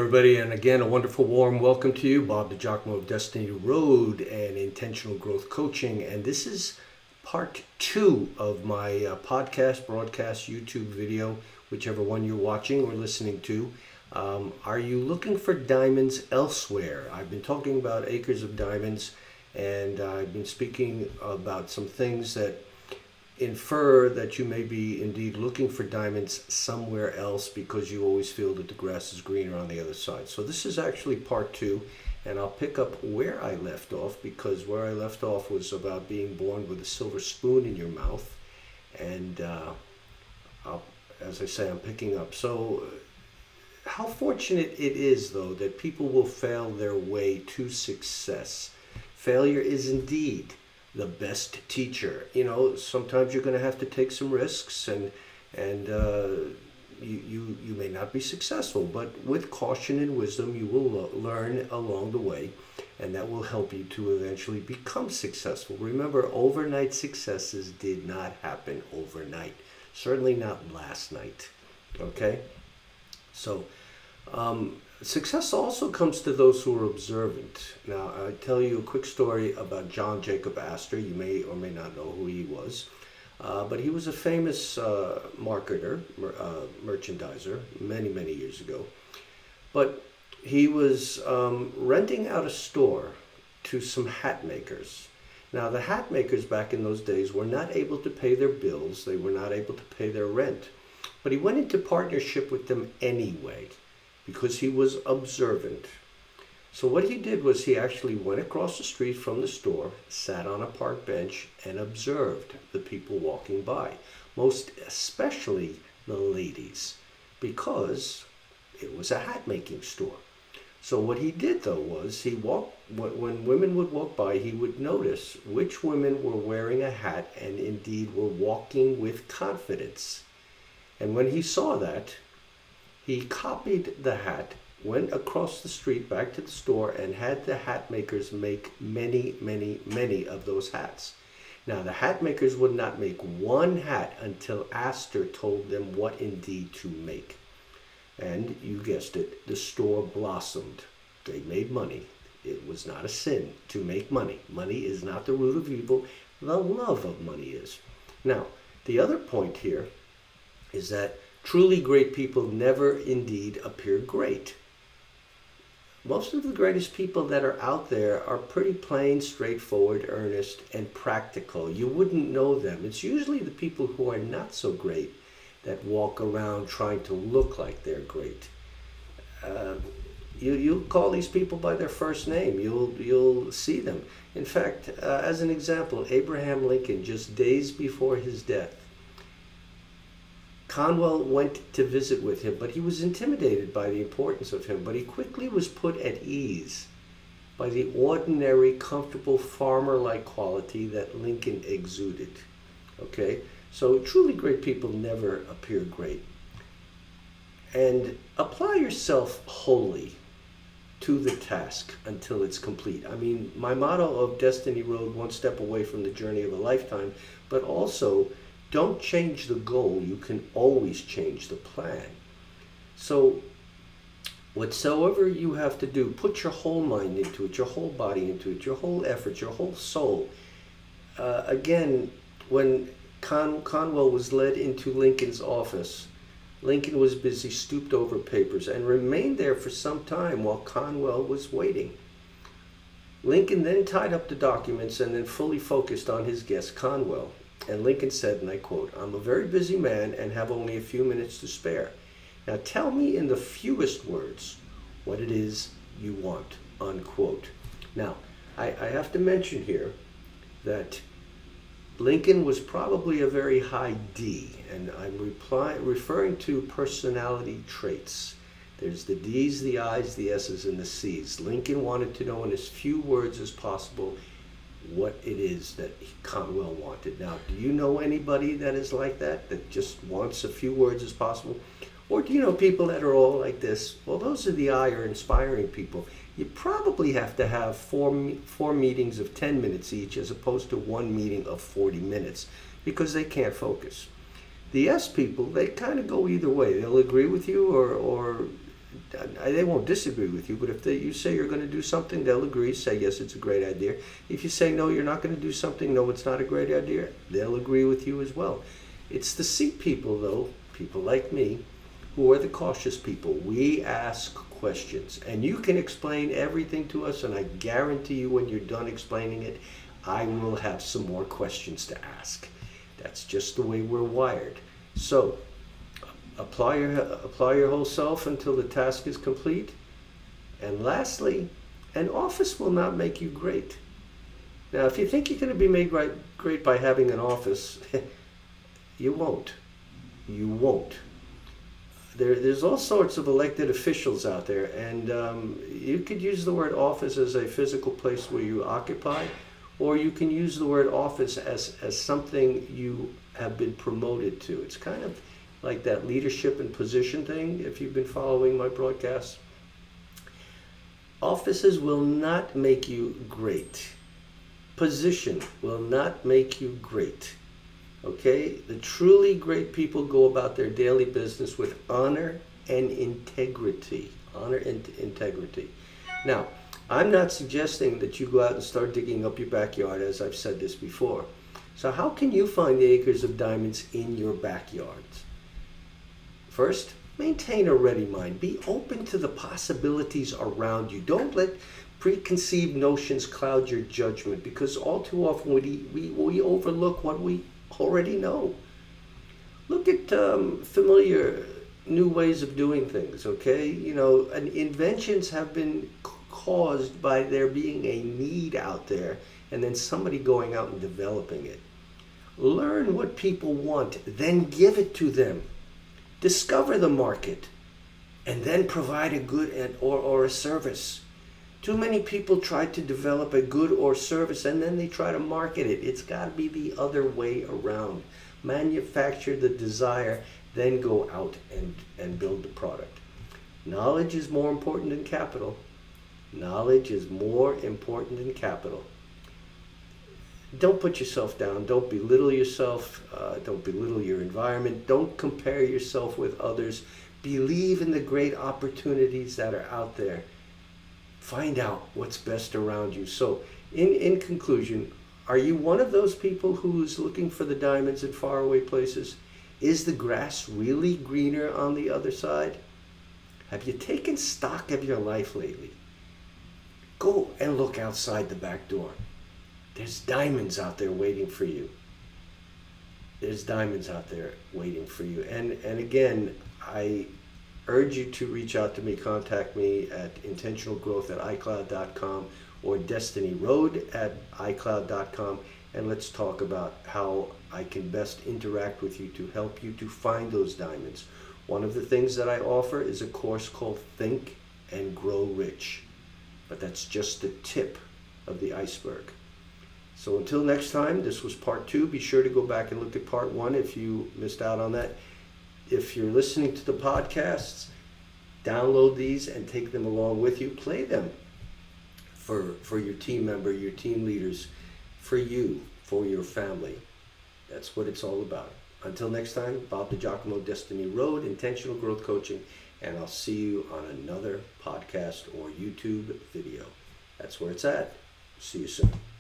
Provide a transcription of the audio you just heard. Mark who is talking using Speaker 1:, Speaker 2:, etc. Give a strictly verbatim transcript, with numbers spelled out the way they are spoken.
Speaker 1: everybody, and again, a wonderful warm welcome to you, Bob DiGiacomo of Destiny Road and Intentional Growth Coaching. And this is part two of my uh, podcast, broadcast, YouTube video, whichever one you're watching or listening to. Um, are you looking for diamonds elsewhere? I've been talking about acres of diamonds, and uh, I've been speaking about some things that infer that you may be indeed looking for diamonds somewhere else because you always feel that the grass is greener on the other side. So this is actually part two, and I'll pick up where I left off, because where I left off was about being born with a silver spoon in your mouth. And uh, I'll, as I say, I'm picking up. So how fortunate it is, though, that people will fail their way to success. Failure is indeed the best teacher. You know, sometimes you're going to have to take some risks, and and uh, you, you you may not be successful, but with caution and wisdom, you will lo- learn along the way, and that will help you to eventually become successful. Remember, overnight successes did not happen overnight. Certainly not last night. Okay? So, um, success also comes to those who are observant. Now, I'll tell you a quick story about John Jacob Astor. You may or may not know who he was. Uh, but he was a famous uh, marketer, mer- uh, merchandiser, many, many years ago. But he was um, renting out a store to some hat makers. Now, the hat makers back in those days were not able to pay their bills. They were not able to pay their rent. But he went into partnership with them anyway, because he was observant. So what he did was he actually went across the street from the store, sat on a park bench, and observed the people walking by, most especially the ladies, because it was a hat making store. So what he did, though, was he walked, when women would walk by, he would notice which women were wearing a hat and indeed were walking with confidence. And when he saw that, he copied the hat, went across the street back to the store, and had the hat makers make many, many, many of those hats. Now, the hat makers would not make one hat until Astor told them what indeed to make. And you guessed it, the store blossomed. They made money. It was not a sin to make money. Money is not the root of evil. The love of money is. Now, the other point here is that truly great people never indeed appear great. Most of the greatest people that are out there are pretty plain, straightforward, earnest, and practical. You wouldn't know them. It's usually the people who are not so great that walk around trying to look like they're great. Uh, you you call these people by their first name. You'll you'll see them. In fact, uh, as an example, Abraham Lincoln, just days before his death, Conwell went to visit with him, but he was intimidated by the importance of him. But he quickly was put at ease by the ordinary, comfortable, farmer-like quality that Lincoln exuded. Okay? So truly great people never appear great. And apply yourself wholly to the task until it's complete. I mean, my motto of Destiny Road, one step away from the journey of a lifetime, but also don't change the goal. You can always change the plan. So whatsoever you have to do, put your whole mind into it, your whole body into it, your whole effort, your whole soul. Uh, again, when Con- Conwell was led into Lincoln's office, Lincoln was busy, stooped over papers, and remained there for some time while Conwell was waiting. Lincoln then tied up the documents and then fully focused on his guest, Conwell. And Lincoln said, and I quote, "I'm a very busy man and have only a few minutes to spare. Now tell me in the fewest words what it is you want," unquote. Now, I, I have to mention here that Lincoln was probably a very high D, and I'm reply, referring to personality traits. There's the D's, the I's, the S's, and the C's. Lincoln wanted to know in as few words as possible what it is that Conwell wanted. Now, do you know anybody that is like that, that just wants a few words as possible? Or do you know people that are all like this? Well, those are the I or inspiring people. You probably have to have four, four meetings of ten minutes each as opposed to one meeting of forty minutes because they can't focus. The S people, they kind of go either way. They'll agree with you or, or uh, they won't disagree with you, but if they, you say you're going to do something, they'll agree, say, yes, it's a great idea. If you say, no, you're not going to do something, no, it's not a great idea, they'll agree with you as well. It's the C people, though, people like me, who are the cautious people. We ask questions, and you can explain everything to us, and I guarantee you when you're done explaining it, I will have some more questions to ask. That's just the way we're wired. So, apply your, apply your whole self until the task is complete. And lastly, an office will not make you great. Now, if you think you're going to be made great, great by having an office, you won't. You won't. There, there's all sorts of elected officials out there, and um, you could use the word office as a physical place where you occupy, or you can use the word office as, as something you have been promoted to. It's kind of like that leadership and position thing, if you've been following my broadcasts. Offices will not make you great. Position will not make you great. Okay? The truly great people go about their daily business with honor and integrity. Honor and integrity. Now, I'm not suggesting that you go out and start digging up your backyard, as I've said this before. So how can you find the acres of diamonds in your backyards? First, maintain a ready mind. Be open to the possibilities around you. Don't let preconceived notions cloud your judgment, because all too often we, we, we overlook what we already know. Look at um, familiar new ways of doing things, okay? You know, and inventions have been caused by there being a need out there and then somebody going out and developing it. Learn what people want, then give it to them. Discover the market, and then provide a good and, or, or a service. Too many people try to develop a good or service and then they try to market it. It's got to be the other way around. Manufacture the desire, then go out and, and build the product. Knowledge is more important than capital. Knowledge is more important than capital. Don't put yourself down. Don't belittle yourself. Uh, don't belittle your environment. Don't compare yourself with others. Believe in the great opportunities that are out there. Find out what's best around you. So, in, in conclusion, are you one of those people who's looking for the diamonds in faraway places? Is the grass really greener on the other side? Have you taken stock of your life lately? Go and look outside the back door. There's diamonds out there waiting for you. There's diamonds out there waiting for you. And, and again, I urge you to reach out to me, contact me at intentional growth at i cloud dot com or destiny road at i cloud dot com, and let's talk about how I can best interact with you to help you to find those diamonds. One of the things that I offer is a course called Think and Grow Rich, but that's just the tip of the iceberg. So until next time, this was part two. Be sure to go back and look at part one if you missed out on that. If you're listening to the podcasts, download these and take them along with you. Play them for, for your team member, your team leaders, for you, for your family. That's what it's all about. Until next time, Bob DiGiacomo, Destiny Road, Intentional Growth Coaching, and I'll see you on another podcast or YouTube video. That's where it's at. See you soon.